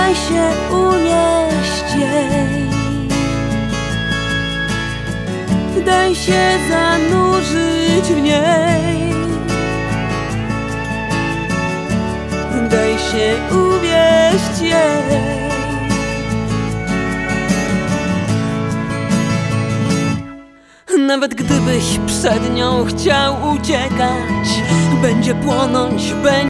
daj się unieść jej, daj się zanurzyć w niej, daj się uwieść jej. Nawet gdybyś przed nią chciał uciekać, będzie płonąć, będzie